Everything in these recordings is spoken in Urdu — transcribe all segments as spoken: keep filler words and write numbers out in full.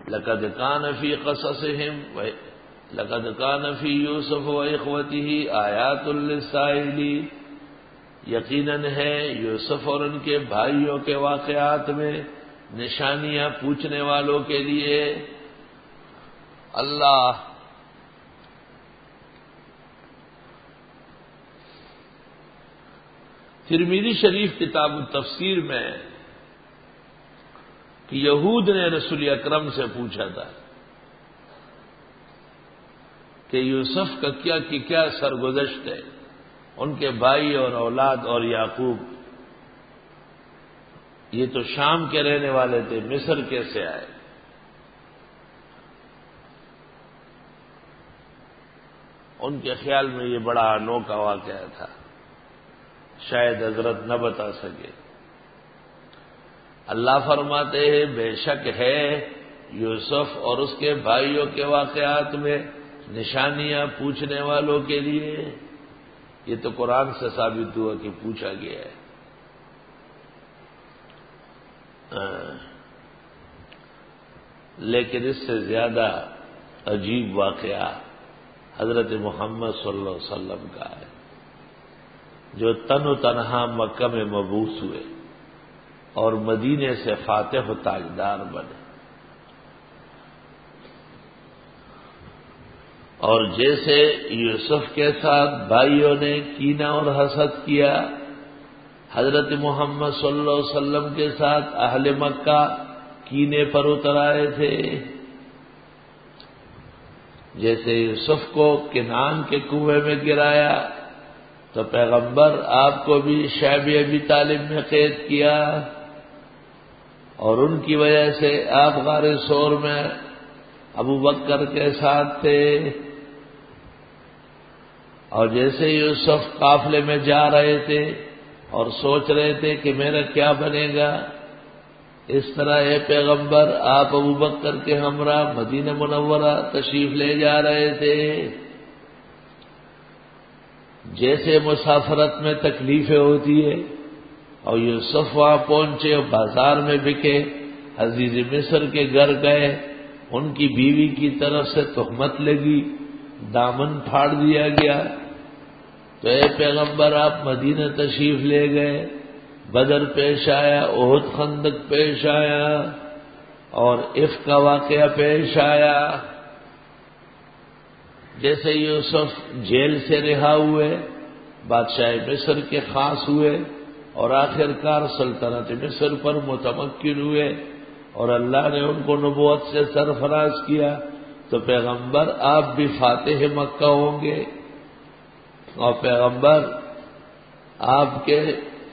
لقد کان فی قصصہم لقد کان فی یوسف و اخوتہ آیات للسائلین، یقیناً ہے یوسف اور ان کے بھائیوں کے واقعات میں نشانیاں پوچھنے والوں کے لیے۔ اللہ ترمذی شریف کتاب التفسیر میں کہ یہود نے رسول اکرم سے پوچھا تھا کہ یوسف کا کیا کی کیا سرگزشت ہے، ان کے بھائی اور اولاد اور یعقوب، یہ تو شام کے رہنے والے تھے، مصر کیسے آئے؟ ان کے خیال میں یہ بڑا انوکھا واقعہ تھا، شاید حضرت نہ بتا سکے۔ اللہ فرماتے ہیں بے شک ہے یوسف اور اس کے بھائیوں کے واقعات میں نشانیاں پوچھنے والوں کے لیے۔ یہ تو قرآن سے ثابت ہوا کہ پوچھا گیا ہے۔ لیکن اس سے زیادہ عجیب واقعہ حضرت محمد صلی اللہ علیہ وسلم کا ہے، جو تن و تنہا مکہ میں مبعوث ہوئے اور مدینے سے فاتح و تاجدار بنے، اور جیسے یوسف کے ساتھ بھائیوں نے کینہ اور حسد کیا، حضرت محمد صلی اللہ علیہ وسلم کے ساتھ اہل مکہ کینے پر اتر آئے تھے۔ جیسے یوسف کو کنعان کے کنویں میں گرایا تو پیغمبر آپ کو بھی شعب ابی طالب میں قید کیا، اور ان کی وجہ سے آپ غار ثور میں ابو بکر کے ساتھ تھے۔ اور جیسے یوسف قافلے میں جا رہے تھے اور سوچ رہے تھے کہ میرا کیا بنے گا، اس طرح اے پیغمبر آپ ابو بکر کے ہمراہ مدینہ منورہ تشریف لے جا رہے تھے۔ جیسے مسافرت میں تکلیفیں ہوتی ہے، اور یوسف وہاں پہنچے اور بازار میں بکے، عزیز مصر کے گھر گئے، ان کی بیوی کی طرف سے تہمت لگی، دامن پھاڑ دیا گیا، تو اے پیغمبر آپ مدینہ تشریف لے گئے، بدر پیش آیا، احد خندق پیش آیا، اور عفق کا واقعہ پیش آیا۔ جیسے یوسف جیل سے رہا ہوئے، بادشاہ مصر کے خاص ہوئے، اور آخر کار سلطنت مصر پر متمکن ہوئے، اور اللہ نے ان کو نبوت سے سرفراز کیا، تو پیغمبر آپ بھی فاتح مکہ ہوں گے، اور پیغمبر آپ کے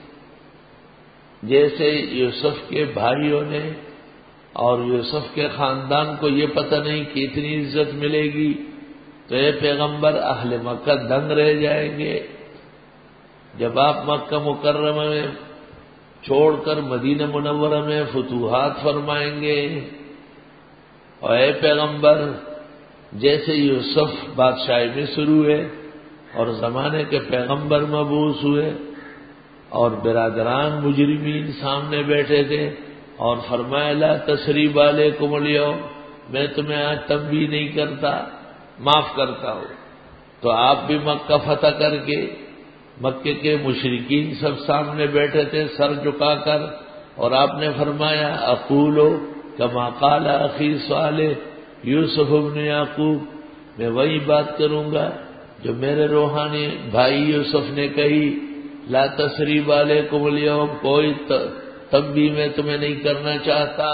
جیسے یوسف کے بھائیوں نے اور یوسف کے خاندان کو یہ پتہ نہیں کہ اتنی عزت ملے گی، تو اے پیغمبر اہل مکہ دنگ رہ جائیں گے جب آپ مکہ مکرمہ میں چھوڑ کر مدینہ منورہ میں فتوحات فرمائیں گے۔ اور اے پیغمبر جیسے یوسف بادشاہ مصر ہوئے اور زمانے کے پیغمبر مبعوث ہوئے، اور برادران مجرمین سامنے بیٹھے تھے اور فرمایا لا تثریب علیکم اليوم، میں تمہیں آج تنبیہ نہیں کرتا، معاف کرتا ہوں، تو آپ بھی مکہ فتح کر کے مکے کے مشرکین سب سامنے بیٹھے تھے سر جھکا کر، اور آپ نے فرمایا اقولو کما قال اخی صالح یوسف ابن یعقوب، میں وہی بات کروں گا جو میرے روحانی بھائی یوسف نے کہی، لا تثریب علیکم اليوم، کوئی تنبیہ میں تمہیں نہیں کرنا چاہتا۔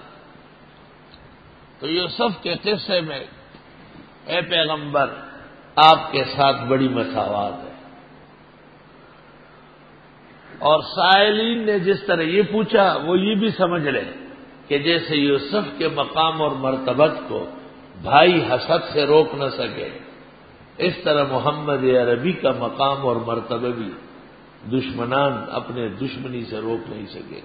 تو یوسف کے قصے میں اے پیغمبر آپ کے ساتھ بڑی مساوات ہے، اور سائلین نے جس طرح یہ پوچھا وہ یہ بھی سمجھ لیں کہ جیسے یوسف کے مقام اور مرتبت کو بھائی حسد سے روک نہ سکے، اس طرح محمد عربی کا مقام اور مرتبہ بھی دشمنان اپنے دشمنی سے روک نہیں سکے۔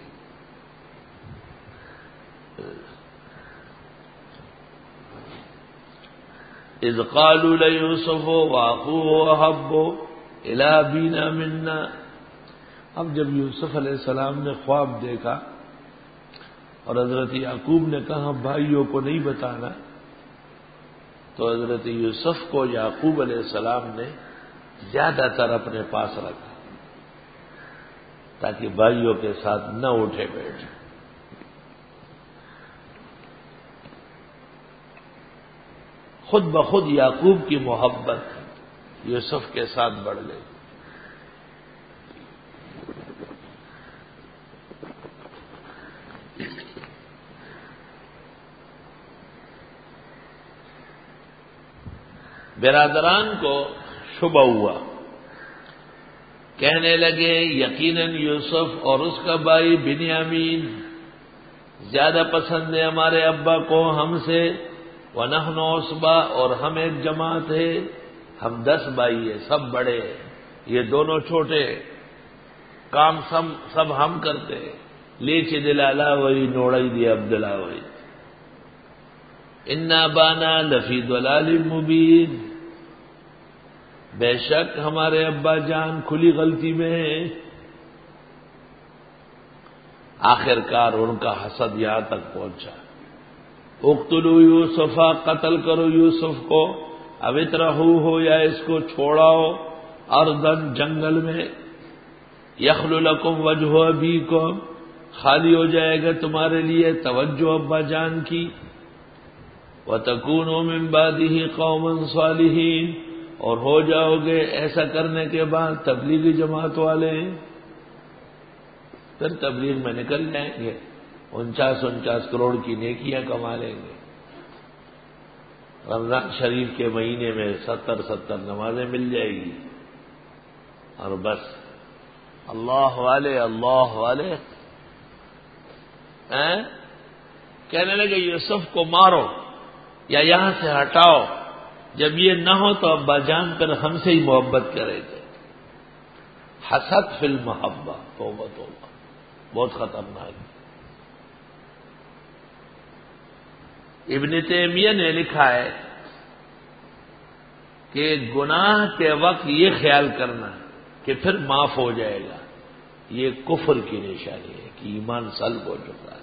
اذ قالوا لیوسف واخوہ احب الی ابینا منا، اب جب یوسف علیہ السلام نے خواب دیکھا اور حضرت یعقوب نے کہا بھائیوں کو نہیں بتانا، تو حضرت یوسف کو یعقوب علیہ السلام نے زیادہ تر اپنے پاس رکھا تاکہ بھائیوں کے ساتھ نہ اٹھے بیٹھے۔ خود بخود یعقوب کی محبت یوسف کے ساتھ بڑھ گئی۔ برادران کو شبہ ہوا، کہنے لگے یقیناً یوسف اور اس کا بھائی بنیامین زیادہ پسند ہے ہمارے ابا کو ہم سے، وَنَحْنُ عُصْبَةٌ اور ہم ایک جماعت ہے، ہم دس بھائی ہیں، سب بڑے ہیں، یہ دونوں چھوٹے، کام سب سب ہم کرتے ہیں، لیچ دلالا وہی نوڑائی دی عبداللہ وہی اِنَّ أَبَانَا لَفِي ضَلَالٍ مُبِينٍ، بے شک ہمارے ابا جان کھلی غلطی میں ہیں۔ آخر کار ان کا حسد یہاں تک پہنچا، اقتلوا یوسف، قتل کرو یوسف کو، او اطرحوہ ہو یا اس کو چھوڑاؤ، ارضاً جنگل میں، یخل لکم وجہ ابیکم، خالی ہو جائے گا تمہارے لیے توجہ ابا جان کی، وتکونوا من بعدہ قوما صالحین، اور ہو جاؤ گے ایسا کرنے کے بعد تبلیغی جماعت والے، پھر تبلیغ میں نکل جائیں گے، انچاس انچاس کروڑ کی نیکیاں کما لیں گے، رمضان شریف کے مہینے میں ستر ستر نمازیں مل جائے گی، اور بس اللہ والے اللہ والے کہنے لگے یوسف کو مارو یا یہاں سے ہٹاؤ، جب یہ نہ ہو تو ابا جان کر ہم سے ہی محبت کرے گے۔ حسد فی المحبہ، توبہ توبہ، بہت خطرناک۔ ابن تیمیہ نے لکھا ہے کہ گناہ کے وقت یہ خیال کرنا کہ پھر معاف ہو جائے گا، یہ کفر کی نشانی ہے کہ ایمان سلب ہو چکا ہے۔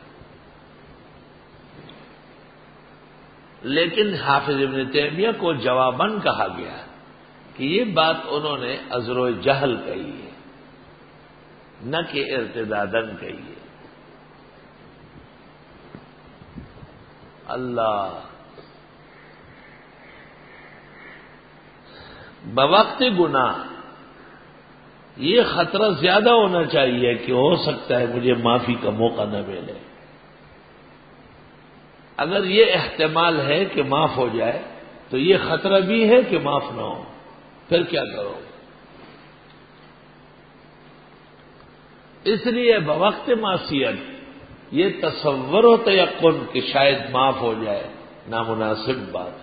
لیکن حافظ ابن تیمیہ کو جواباً کہا گیا کہ یہ بات انہوں نے عذر و جہل کہی ہے، نہ کہ ارتداداً کہی ہے۔ اللہ بوقت گناہ یہ خطرہ زیادہ ہونا چاہیے کہ ہو سکتا ہے مجھے معافی کا موقع نہ ملے۔ اگر یہ احتمال ہے کہ معاف ہو جائے تو یہ خطرہ بھی ہے کہ معاف نہ ہو، پھر کیا کرو؟ اس لیے بوقت معصیت یہ تصور و تیقن کہ شاید معاف ہو جائے نامناسب بات۔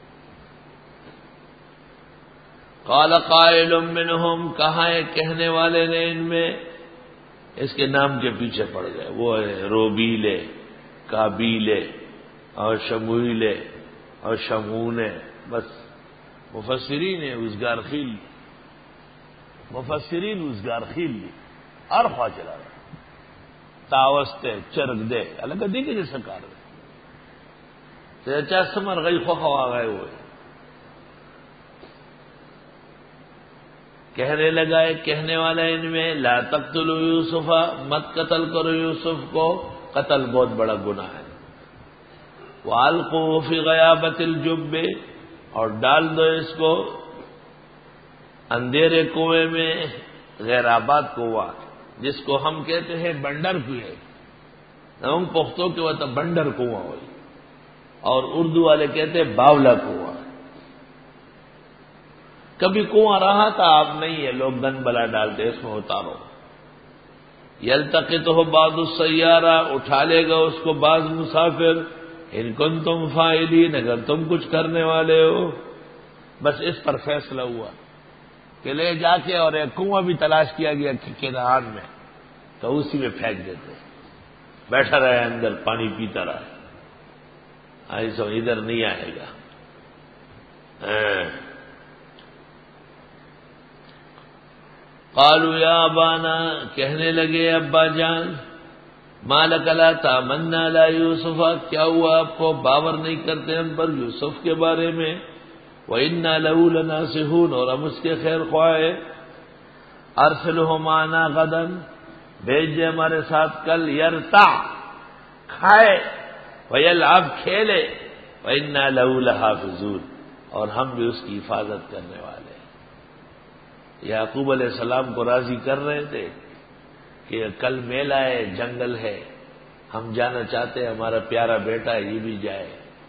قال قائل منہم، کہاں ہے کہنے والے نے ان میں، اس کے نام کے پیچھے پڑ گئے، وہ ہے روبیلے، کابیلے اور شمویلے اور شمونے، بس مفسرین ازگار خیل مفسرین ازگار خیل لی اور خواہ چلا رہا تاوستے چرگ دے الگ دی کے جیسا کار دے چاہ سمر گئی خواہ گئے ہوئے، کہنے لگا ہے کہنے والا ان میں لا تقتلوا یوسف، مت قتل کرو یوسف کو، قتل بہت بڑا گناہ ہے، وَأَلْقُوهُ فِي غَيَابَةِ الْجُبِّ، اور ڈال دو اس کو اندھیرے کنویں میں، غیر آباد کنواں جس کو ہم کہتے ہیں بنڈر کنویں، ہم پختوں کے وقت بنڈر کنواں ہوئی، اور اردو والے کہتے ہیں باولا کنواں۔ کبھی کنواں رہا تھا، اب نہیں ہے، لوگ گن بلا ڈالتے اس میں اتارو۔ یلتقطہ بعض السیارہ، اٹھا لے گا اس کو بعض مسافر، ان کنتم فاعلین، اگر تم کچھ کرنے والے ہو۔ بس اس پر فیصلہ ہوا کہ لے جا کے اور ایک کنواں بھی تلاش کیا گیا کنعان میں، تو اسی میں پھینک دیتے، بیٹھا رہے اندر پانی پیتا رہا، ایسا ادھر نہیں آئے گا۔ قالوا یا ابانا، کہنے لگے ابا جان، ما لک لا تامنا علی یوسف، کیا ہوا آپ کو باور نہیں کرتے ہم پر یوسف کے بارے میں؟ وَإِنَّا لَهُ لَنَاصِحُونَ، اور ہم اس کے خیر خواہ ہیں۔ ارسلہ معنا غدا، بھیج دے ہمارے ساتھ کل، یرتع کھائے، ویلعب کھیلے، وَإِنَّا لَهُ لَحَافِظُونَ، اور ہم بھی اس کی حفاظت کرنے والے ہیں۔ یعقوب علیہ السلام کو راضی کر رہے تھے کہ کل میلہ ہے، جنگل ہے، ہم جانا چاہتے ہیں، ہمارا پیارا بیٹا ہے یہ بھی جائے۔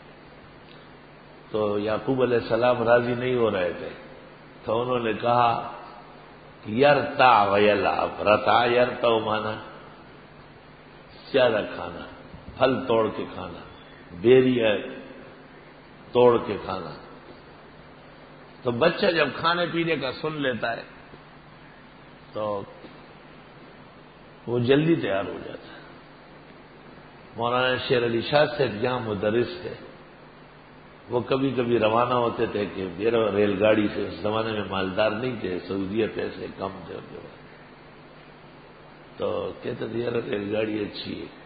تو یعقوب علیہ السلام راضی نہیں ہو رہے تھے، تو انہوں نے کہا یرتع ویلعب، رتع یرتع مانا زیادہ کھانا، پھل توڑ کے کھانا، بیری ہے توڑ کے کھانا۔ تو بچہ جب کھانے پینے کا سن لیتا ہے تو وہ جلدی تیار ہو جاتا ہے۔ مولانا شیر علی شاہ سے جہاں مدرس تھے، وہ کبھی کبھی روانہ ہوتے تھے کہ ریل گاڑی سے، اس زمانے میں مالدار نہیں تھے، سعودیہ پیسے کم تھے ان کے پاس، تو کہتے تھے یار ریل گاڑی اچھی ہے،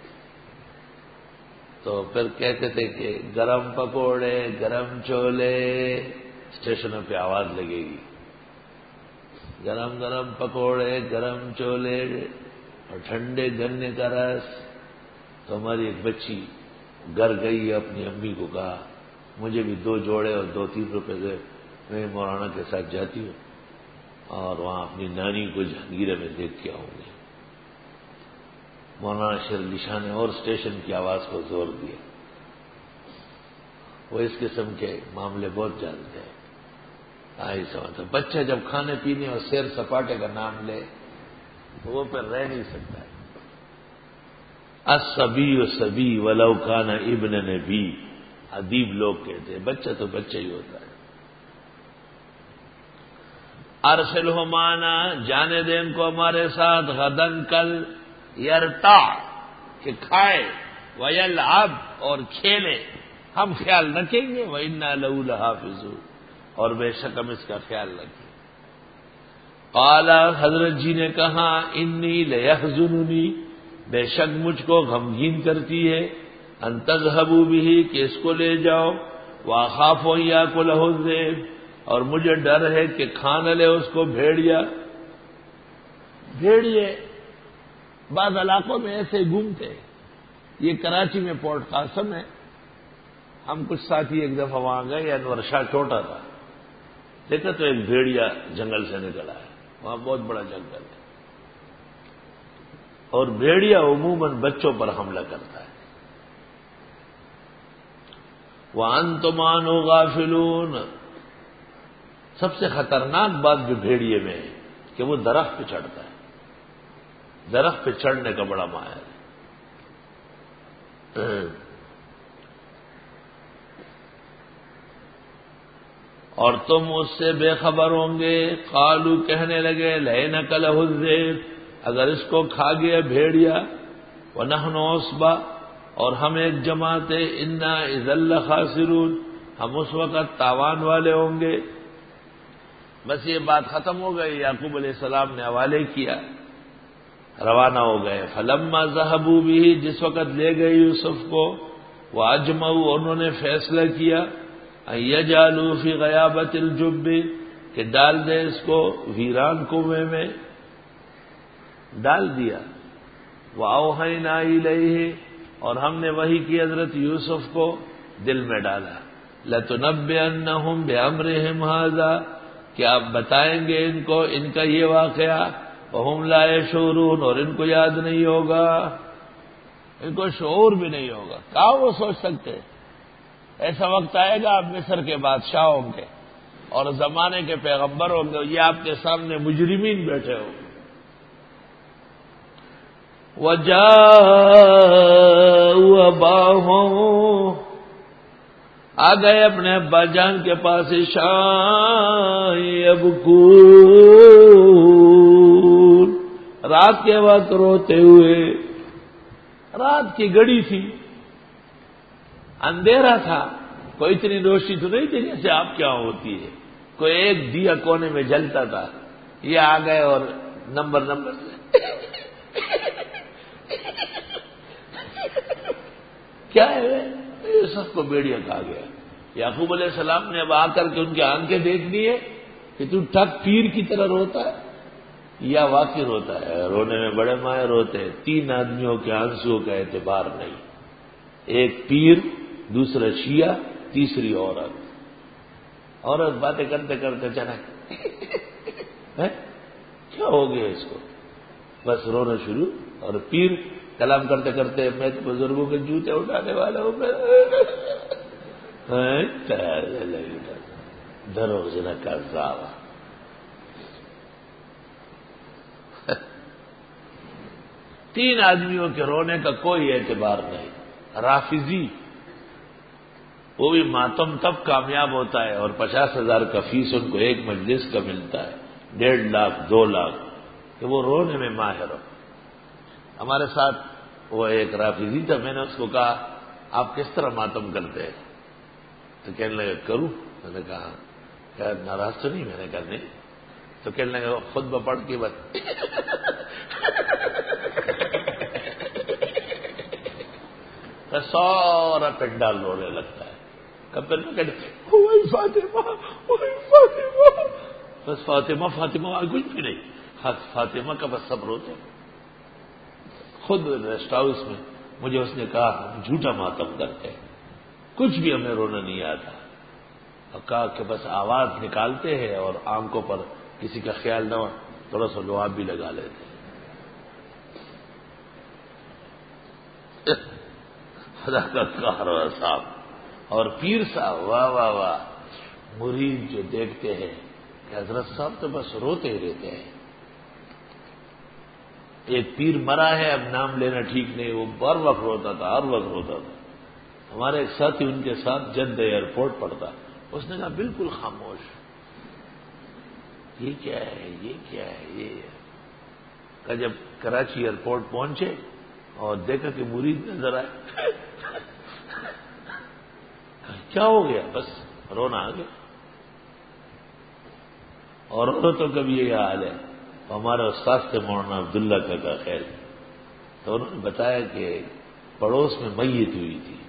تو پھر کہتے تھے کہ گرم پکوڑے، گرم چھولے، اسٹیشنوں پہ آواز لگے گی، گرم گرم پکوڑے، گرم چھولے اور ٹھنڈے گنے کا رس۔ تو ہماری ایک بچی گھر گئی، اپنی امی کو کہا مجھے بھی دو جوڑے اور دو تین روپے دے، میں مولانا کے ساتھ جاتی ہوں اور وہاں اپنی نانی کو جہانگیرہ میں دیکھ کے آؤں گی۔ مولانا شیر علی شاہ نے اور اسٹیشن کی آواز کو زور دیا۔ وہ اس قسم کے معاملے بہت جانتے ہیں۔ آئی سمجھتا بچہ جب کھانے پینے اور سیر سپاٹے کا نام لے تو وہ پھر رہ نہیں سکتا ہے۔ الصبی صبی ولو کان ابن نبی، ادیب لوگ کہتے ہیں بچہ تو بچہ ہی ہوتا ہے۔ ارسلہ معنا، جانے دیں ان کو ہمارے ساتھ، غدن کل، یرتع کہ کھائے، ویلعب اور کھیلے، ہم خیال رکھیں گے، وَإِنَّا لَهُ لَحَافِظُونَ، اور بے شک ہم اس کا خیال رکھیں۔ قال، حضرت جی نے کہا انی لیحزننی، بے شک مجھ کو غمگین کرتی ہے، ان تذهبوا به کہ اس کو لے جاؤ، واخاف ان یاکلہ الذئب، اور مجھے ڈر ہے کہ کھانا لے اس کو بھیڑیا۔ بھیڑیے بعض علاقوں میں ایسے گھومتے ہیں، یہ کراچی میں پورٹ قاسم ہے، ہم کچھ ساتھی ایک دفعہ وہاں گئے، انور شاہ چھوٹا تھا، دیکھا تو ایک بھیڑیا جنگل سے نکلا ہے، وہاں بہت بڑا جنگل ہے، اور بھیڑیا عموماً بچوں پر حملہ کرتا ہے۔ وَأَنْتُمْ عَنْهُ غَافِلُونَ، سب سے خطرناک بات جو بھیڑیے میں ہے کہ وہ درخت پہ چڑھتا ہے، درخت پہ چڑھنے کا بڑا ماہر ہے۔ اور تم اس سے بے خبر ہوں گے، قالو کہنے لگے لئنک لہ الذئب، اگر اس کو کھا گیا بھیڑیا، ونحن عصبہ، اور ہم ایک جماعت ہے، انا اذا لخاسرون، ہم اس وقت تاوان والے ہوں گے۔ بس یہ بات ختم ہو گئی، یعقوب علیہ السلام نے حوالے کیا، روانہ ہو گئے۔ فلما ذهبوا به، جس وقت لے گئے یوسف کو، واجمعوا، انہوں نے فیصلہ کیا، ان یجعلوا فی غیابۃ الجب، کہ ڈال دے اس کو ویران کنویں میں، ڈال دیا۔ واوحینا الیہ، اور ہم نے وحی کی حضرت یوسف کو، دل میں ڈالا، لتنبئنہم بامرہم ھذا، کہ آپ بتائیں گے ان کو ان کا یہ واقعہ، وہم لا یشعرون، اور ان کو یاد نہیں ہوگا، ان کو شعور بھی نہیں ہوگا۔ کہاں وہ سوچ سکتے، ایسا وقت آئے گا آپ مصر کے بادشاہ ہوں گے اور زمانے کے پیغمبر ہوں گے، یہ آپ کے سامنے مجرمین بیٹھے ہوں گے۔ وَجَاءُوا أَبَاهُمْ، آ گئے اپنے ابا جان کے پاس، عشاء یبکون، رات کے وقت روتے ہوئے، رات کی گھڑی تھی، اندھیرا تھا، کوئی اتنی روشنی تو نہیں تھی جیسے آپ کیا ہوتی ہے، کوئی ایک دیا کونے میں جلتا تھا، یہ آ گئے اور نمبر نمبر سے کیا ہے؟ یوسف کو بیڑیا کھا گیا۔ یعقوب علیہ السلام نے اب آ کر کے ان کی آنکھیں دیکھ لی ہے کہ تو ٹھگ پیر کی طرح روتا ہے یا واقعی روتا ہے؟ رونے میں بڑے ماہر ہوتے ہیں۔ تین آدمیوں کے آنسوؤں کا اعتبار نہیں، ایک پیر، دوسرا شیعہ، تیسری عورت۔ عورت باتیں کرتے کرتے چنک کیا ہو گیا اس کو، بس رونا شروع، اور پیر کلام کرتے کرتے میں تو بزرگوں کے جوتے اٹھانے والا ہوں، دھرو جنا کا زاوا۔ تین آدمیوں کے رونے کا کوئی اعتبار نہیں۔ رافضی وہ بھی ماتم تب کامیاب ہوتا ہے، اور پچاس ہزار کا فیس ان کو ایک مجلس کا ملتا ہے، ڈیڑھ لاکھ دو لاکھ، کہ وہ رونے میں ماہر ہو۔ ہمارے ساتھ وہ ایک رافضی تھا، میں نے اس کو کہا آپ کس طرح ماتم کرتے ہیں؟ تو کہنے لگا کروں؟ میں نے کہا کیا ناراض تو نہیں؟ میں نے کہا نہیں۔ تو کہنے لگا خطبہ پڑھ کے بس سارا پنڈال رونے لگتا ہے۔ کب پھر میں کہتے وہی فاطمہ وہی فاطمہ، بس فاطمہ فاطمہ اور کچھ بھی نہیں، فاطمہ کا بس سب روتے۔ خود ریسٹ ہاؤس میں مجھے اس نے کہا ہم جھوٹا ماتم کرتے ہیں، کچھ بھی ہمیں رونا نہیں آتا، اور کہا کہ بس آواز نکالتے ہیں اور آنکھوں پر کسی کا خیال نہ ہو تھوڑا سا لعاب بھی لگا لیتے ہیں۔ خدا کا قہر صاحب اور پیر صاحب، واہ واہ واہ، مرید جو دیکھتے ہیں کہ حضرت صاحب تو بس روتے ہی رہتے ہیں۔ ایک پیر مرا ہے، اب نام لینا ٹھیک نہیں، وہ ہر وقت روتا تھا، ہر وقت روتا تھا۔ ہمارے ایک ساتھی ان کے ساتھ جد ایئرپورٹ پڑتا، اس نے کہا بالکل خاموش، یہ کیا ہے یہ کیا ہے یہ کہ جب کراچی ایئرپورٹ پہنچے اور دیکھا کہ مرید نظر آئے کیا ہو گیا؟ بس رونا آ گیا۔ اور عورتوں کا بھی یہ حال ہے۔ ہمارے استاد سے مولانا عبداللہ کا کا خیر، تو انہوں نے بتایا کہ پڑوس میں میت ہوئی تھی،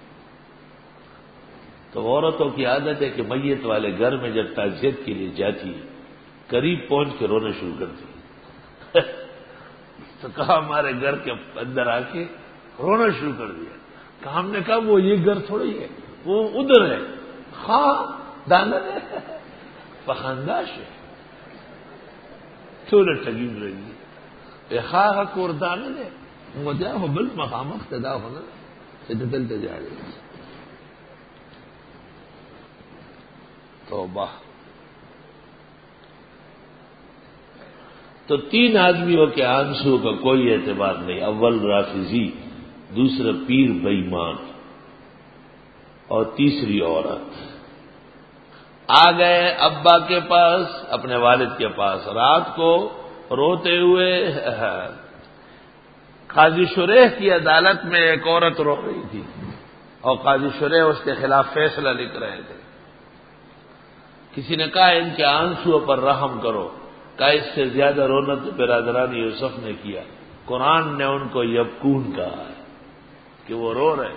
تو عورتوں کی عادت ہے کہ میت والے گھر میں جب تعزیت کے لیے جاتی قریب پہنچ کے رونا شروع کرتی تو کہا ہمارے گھر کے اندر آ کے رونا شروع کر دیا۔ کہ ہم نے کہا وہ یہ گھر تھوڑی ہے، وہ ادھر ہے، خواہ دانت ہے، پخانداش ہے، تھوڑا ٹگیم رہی خواہ کور دانت ہے، مجھے وہ بل مقام اقتدا ہونا چلتے جا رہے۔ توبہ۔ تو تین آدمیوں کے آنسو کا کوئی اعتبار نہیں، اول رافضی، دوسرا پیر بےایمان اور تیسری عورت۔ آ گئے ابا کے پاس، اپنے والد کے پاس، رات کو روتے ہوئے۔ قاضی شریح کی عدالت میں ایک عورت رو رہی تھی اور قاضی شریح اس کے خلاف فیصلہ لکھ رہے تھے۔ کسی نے کہا ان کے آنسو پر رحم کرو، کہا اس سے زیادہ رونا تو برادران یوسف نے کیا، قرآن نے ان کو یبکون کہا ہے کہ وہ رو رہے۔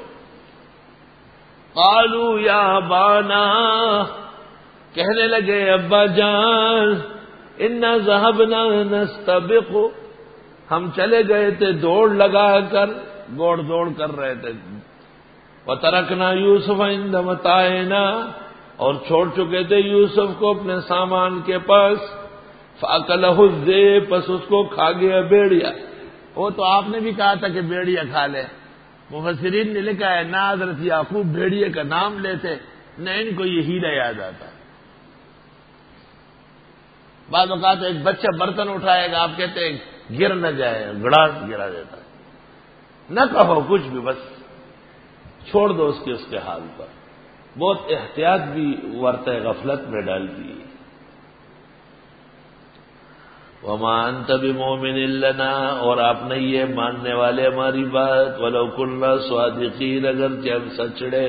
قالوا یا ابانا، کہنے لگے ابا جان، انا ذهبنا نستبق، ہم چلے گئے تھے دوڑ لگا کر، دوڑ دوڑ کر رہے تھے، وترکنا یوسف عند متاعنا، اور چھوڑ چکے تھے یوسف کو اپنے سامان کے پاس، فاکلہ الذئب، پس اس کو کھا گیا بیڑیا۔ وہ تو آپ نے بھی کہا تھا کہ بیڑیا کھا لے، مفسرین نے لکھا ہے نہ حضرت یعقوب بھیڑیے کا نام لیتے نہ ان کو یہ ہیلا یاد آتا۔ بعض اوقات ایک بچہ برتن اٹھائے گا، آپ کہتے ہیں گر نہ جائے، گڑاس گرا دیتا ہے، نہ کہو کچھ بھی، بس چھوڑ دو اس کے اس کے حال پر۔ بہت احتیاط بھی ورطہ غفلت میں ڈالتی ہے۔ وما انت بمؤمن لنا، اور آپ نہیں یہ ماننے والے ہماری بات، ولو كنا صادقین، اگر کہ ہم سچڑے۔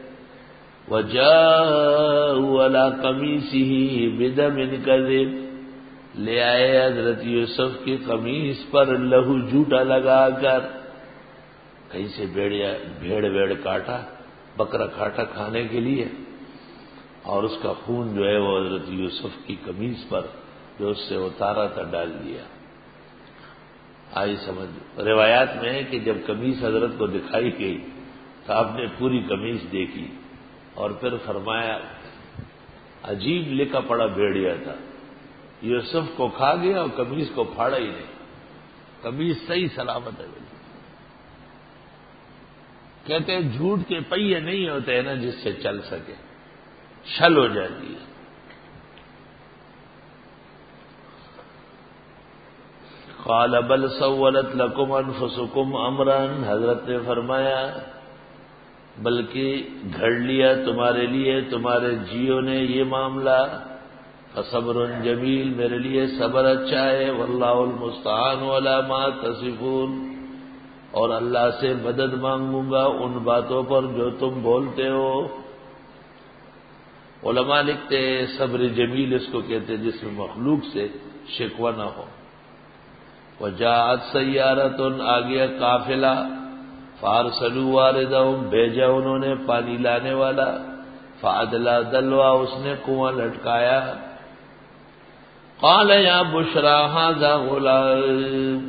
وجاءوا على قميصه بدم كذب، لے آئے حضرت یوسف کی قمیص پر لہو جھوٹا لگا کر، کہیں سے بھیڑیا بھیڑ بھیڑ کاٹا، بکرا کاٹا کھانے کے لیے، اور اس کا خون جو ہے وہ حضرت یوسف کی قمیص پر جو اس سے اتارا تھا ڈال دیا۔ آئی سمجھ، روایات میں ہے کہ جب قمیص حضرت کو دکھائی گئی تو آپ نے پوری قمیص دیکھی اور پھر فرمایا عجیب لکھا پڑا بھیڑیا تھا، یوسف کو کھا گیا اور قمیص کو پھاڑا ہی نہیں، قمیص صحیح سلامت ہے۔ کہتے ہیں جھوٹ کے پہیے نہیں ہوتے ہیں نا جس سے چل سکے، شل ہو جاتی ہے۔ قال بل سولت لکم انفسکم امرا، حضرت نے فرمایا بلکہ گھڑ لیا تمہارے لیے تمہارے جیوں نے یہ معاملہ، فصبر جمیل، میرے لیے صبر اچھا ہے، واللہ المستعان علی ما تصفون، اور اللہ سے مدد مانگوں گا ان باتوں پر جو تم بولتے ہو۔ علماء لکھتے ہیں صبر جمیل اس کو کہتے ہیں جس میں مخلوق سے شکوہ نہ ہو۔ وجاءت سیارۃ، آ گیا قافلہ، فارسلوا واردہم، بھیجا انہوں نے پانی لانے والا، فادلا دلوا، اس نے کنواں لٹکایا، قال یا بشرا ھذا غلام،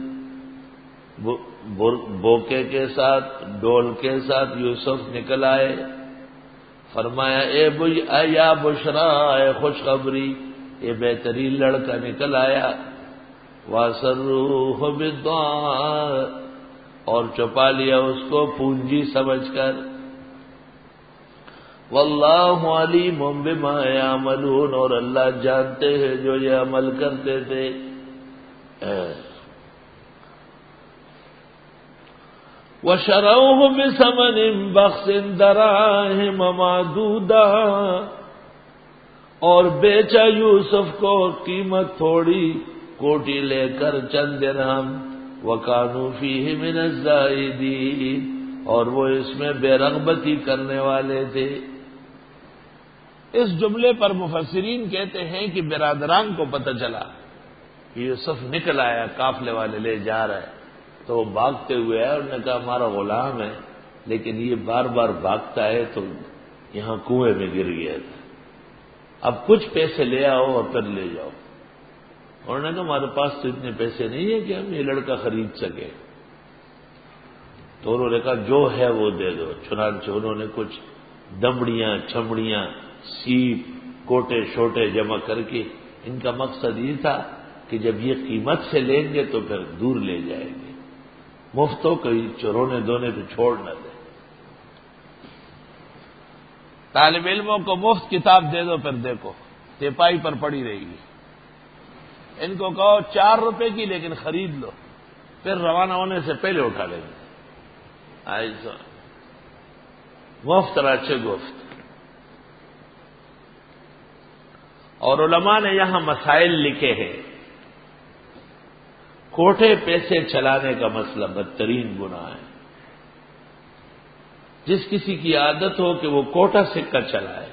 بوکے کے ساتھ ڈول کے ساتھ یوسف نکل آئے، فرمایا اے بج اے یا بشرا، اے خوشخبری، یہ بہترین لڑکا نکل آیا، واسروہ بالدعاء، اور چھپا لیا اس کو پونجی سمجھ کر، واللہ علیم بما یعملون، اور اللہ جانتے ہیں جو یہ عمل کرتے تھے۔ وشروہ بثمن بخس دراہم معدودہ، اور بیچا یوسف کو قیمت تھوڑی کوٹی لے کر چند درہم، وکانوا فیہ من الزاہدین، اور وہ اس میں بے رغبتی کرنے والے تھے۔ اس جملے پر مفسرین کہتے ہیں کہ برادران کو پتہ چلا کہ یوسف نکل آیا، قافلے والے لے جا رہا ہے، تو وہ بھاگتے ہوئے آئے، انہوں نے کہا ہمارا غلام ہے لیکن یہ بار بار بھاگتا ہے تو یہاں کنویں میں گر گیا تھا، اب کچھ پیسے لے آؤ اور پھر لے جاؤ۔ انہوں نے کہا ہمارے پاس تو اتنے پیسے نہیں ہیں کہ ہم یہ لڑکا خرید سکے، تو انہوں نے کہا جو ہے وہ دے دو۔ چنانچہ انہوں نے کچھ دمڑیاں، چھمڑیاں، سیپ، کوٹے شوٹے جمع کر کے، ان کا مقصد یہ تھا کہ جب یہ قیمت سے لیں گے تو پھر دور لے جائیں گے، مفت ہو کہیں چورونے دونے تو چھوڑ نہ دیں۔ طالب علموں کو مفت کتاب دے دو پھر دیکھو تیپائی پر پڑی رہے گی، ان کو کہو چار روپے کی لیکن خرید لو، پھر روانہ ہونے سے پہلے اٹھا لیں گے۔ ایسا مفت راچے گفت۔ اور علماء نے یہاں مسائل لکھے ہیں۔ کوٹے پیسے چلانے کا مسئلہ بدترین گناہ ہے۔ جس کسی کی عادت ہو کہ وہ کوٹا سکہ چلائے،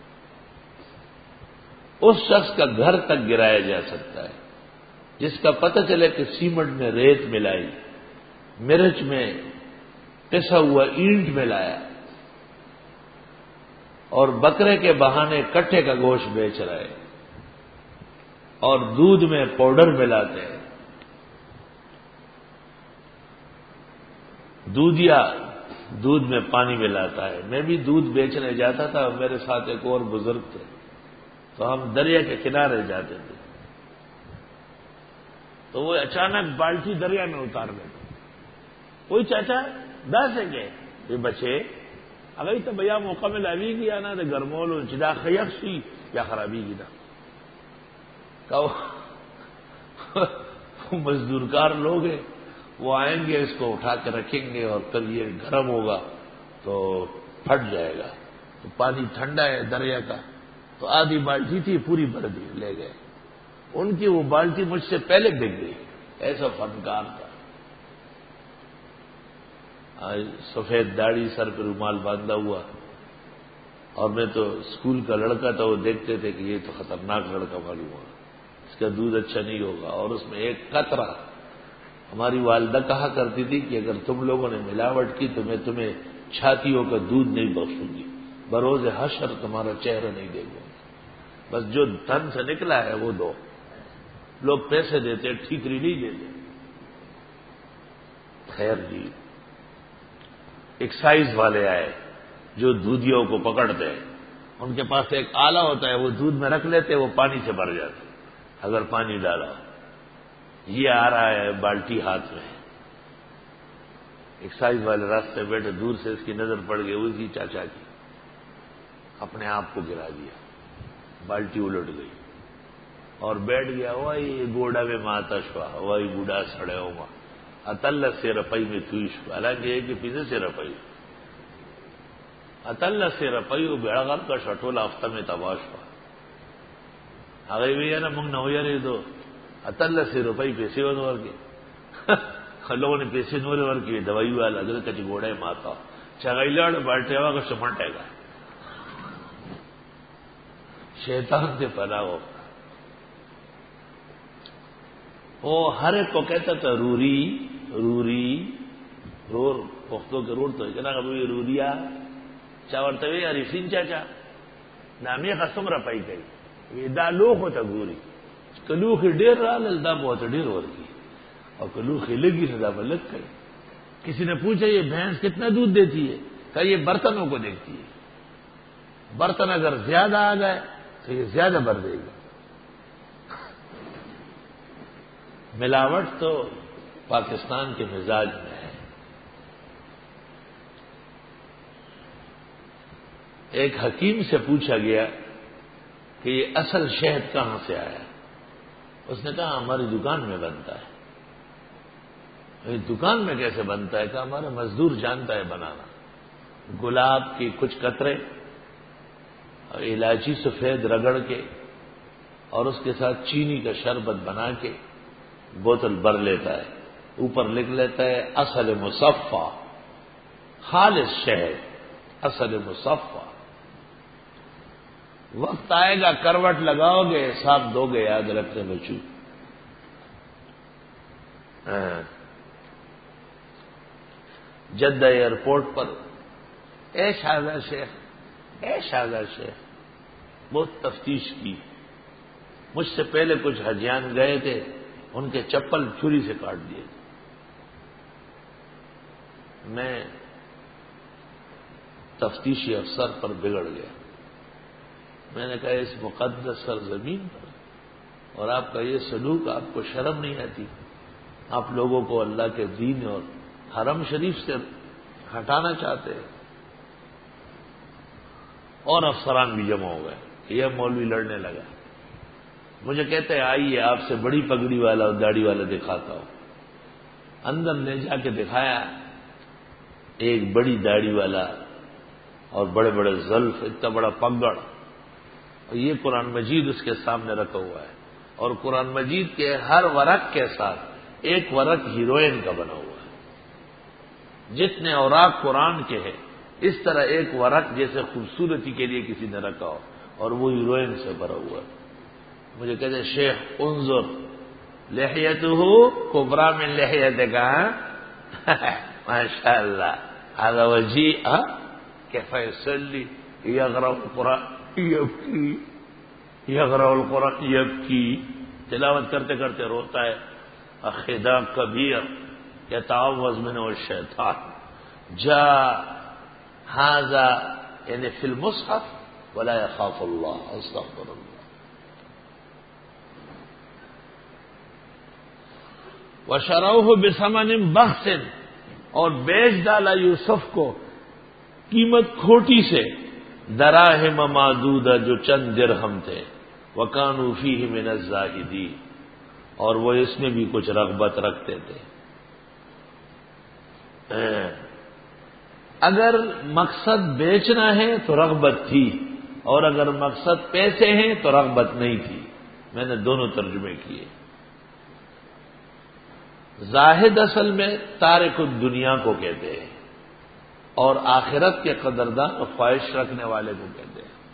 اس شخص کا گھر تک گرایا جا سکتا ہے۔ جس کا پتہ چلے کہ سیمنٹ میں ریت ملائی، مرچ میں پسا ہوا اینٹ ملایا، اور بکرے کے بہانے کٹھے کا گوشت بیچ رہے، اور دودھ میں پاؤڈر ملاتے ہیں، دودھیا دودھ میں پانی ملاتا ہے۔ میں بھی دودھ بیچنے جاتا تھا، میرے ساتھ ایک اور بزرگ تھے، تو ہم دریا کے کنارے جاتے تھے، تو وہ اچانک بالٹی دریا میں اتار لیتے، کوئی چاچا دس ہے کہ یہ بچے اگر تو بھیا موقع میں لاوی گیا نا تو گرمولو چدا خیخشی یا خرابی کی نا کہ مزدور کار لوگ ہیں، وہ آئیں گے اس کو اٹھا کے رکھیں گے اور پھر یہ گرم ہوگا تو پھٹ جائے گا، تو پانی ٹھنڈا ہے دریا کا، تو آدھی بالٹی تھی پوری بھر دی لے گئے، ان کی وہ بالٹی مجھ سے پہلے بک گئی، ایسا فنکار تھا۔ سفید داڑھی، سر پہ رومال باندھا ہوا، اور میں تو اسکول کا لڑکا تھا، وہ دیکھتے تھے کہ یہ تو خطرناک لڑکا معلوم ہوا، اس کا دودھ اچھا نہیں ہوگا، اور اس میں ایک قطرہ ہماری والدہ کہا کرتی تھی کہ اگر تم لوگوں نے ملاوٹ کی تو میں تمہیں چھاتیوں کا دودھ نہیں بخشوں گی، بروز حشر تمہارا چہرہ نہیں دیکھوں گی، بس جو دھن سے نکلا ہے وہ دو۔ لوگ پیسے دیتے ٹھیکری نہیں دیتے۔ خیر جی، ایکسائز والے آئے جو دودھیوں کو پکڑتے ہیں، ان کے پاس ایک آلہ ہوتا ہے، وہ دودھ میں رکھ لیتے، وہ پانی سے بھر جاتے اگر پانی ڈالا۔ یہ آ رہا ہے بالٹی ہاتھ میں، ایکسائز والے راستے بیٹھے، دور سے اس کی نظر پڑ گئی اسی چاچا کی، اپنے آپ کو گرا دیا، بالٹی الٹ گئی اور بیٹھ گیا۔ وہی گوڑا میں ماتا شوا، وہی بوڑھا سڑے ہوا اتل سے رپئی میں تھوش، حالانکہ ایک پیچھے سے رپئی اتل سے رپئی بیڑا گھر کا شٹول ہفتہ میں تباش ہوا آگے بھی ہے نا منگ نہ ہو یا رہی تو اتل سے روپئی پیسے ور کے لوگوں نے پیسے نورے ور کی دوائی والا اگر کچھ گوڑے ماتا چگیلا بالٹے ہوا کا سمنٹے گا شیطان سے پناہ ہو۔ وہ ہر ایک کو کہتا تھا روری روری رور پختوں کے روڑ تو کہنا روی روریا چاورتے ہوئے یار سین چاچا نامی قسم رپائی گئی دا لوگ ہوتا گوری کلوخی ڈیر رہا للدا بہت ڈیر ہو رہی اور کلوخی لگی ندا پر لگ گئی۔ کسی نے پوچھا یہ بھینس کتنا دودھ دیتی ہے؟ کہا یہ برتنوں کو دیکھتی ہے، برتن اگر زیادہ آ گئے تو یہ زیادہ بھر دے گی۔ ملاوٹ تو پاکستان کے مزاج میں ہے۔ ایک حکیم سے پوچھا گیا کہ یہ اصل شہد کہاں سے آیا؟ اس نے کہا ہماری دکان میں بنتا ہے۔ دکان میں کیسے بنتا ہے؟ کہ ہمارا مزدور جانتا ہے بنانا۔ گلاب کی کچھ قطرے اور الائچی سفید رگڑ کے اور اس کے ساتھ چینی کا شربت بنا کے بوتل بھر لیتا ہے، اوپر لکھ لیتا ہے اصل مصفہ، خالص شہد، اصل مصفہ۔ وقت آئے گا کروٹ لگاؤ گے حساب دو گے، یاد رکھنے بچو۔ جدہ ایئرپورٹ پر اے شاہزادہ شیخ اے شاہزادہ شیخ بہت تفتیش کی۔ مجھ سے پہلے کچھ حجیان گئے تھے، ان کے چپل چھری سے کاٹ دیے۔ میں تفتیشی افسر پر بگڑ گیا۔ میں نے کہا اس مقدس سرزمین پر اور آپ کا یہ سلوک، آپ کو شرم نہیں آتی؟ آپ لوگوں کو اللہ کے دین اور حرم شریف سے ہٹانا چاہتے ہیں؟ اور افسران بھی جمع ہو گئے، یہ مولوی لڑنے لگا۔ مجھے کہتے ہیں آئیے آپ سے بڑی پگڑی والا اور داڑھی والا دکھاتا ہوں۔ اندر لے جا کے دکھایا، ایک بڑی داڑھی والا اور بڑے بڑے زلف، اتنا بڑا پگڑ، اور یہ قرآن مجید اس کے سامنے رکھا ہوا ہے، اور قرآن مجید کے ہر ورق کے ساتھ ایک ورق ہیروئن کا بنا ہوا ہے۔ جتنے اوراق قرآن کے ہیں اس طرح ایک ورق جیسے خوبصورتی کے لیے کسی نے رکھا ہو، اور وہ ہیروئن سے بھرا ہوا ہے۔ مجھے کہتے شیخ انظر لحیتہ کبریٰ من لحیتک، ماشاء اللہ هذا وجیء کیف یصلی یقرأ القرآن یبکی یقرأ القرآن یبکی، تلاوت کرتے کرتے روتا ہے۔ خدا کبیر یتعوذ منہ الشیطان جاء هذا یعنی فی المصحف ولا یخاف اللہ، استغفر اللہ۔ وشروہ بثمن بخس، اور بیچ ڈالا یوسف کو قیمت کھوٹی سے، دراہم معدودہ جو چند درہم تھے، وکانوا فیہ من الزاہدین، اور وہ اس میں بھی کچھ رغبت رکھتے تھے۔ اگر مقصد بیچنا ہے تو رغبت تھی، اور اگر مقصد پیسے ہیں تو رغبت نہیں تھی۔ میں نے دونوں ترجمے کیے۔ زاہد اصل میں تارک الدنیا کو کہتے ہیں، اور آخرت کے قدردان اور خواہش رکھنے والے کو کہتے ہیں۔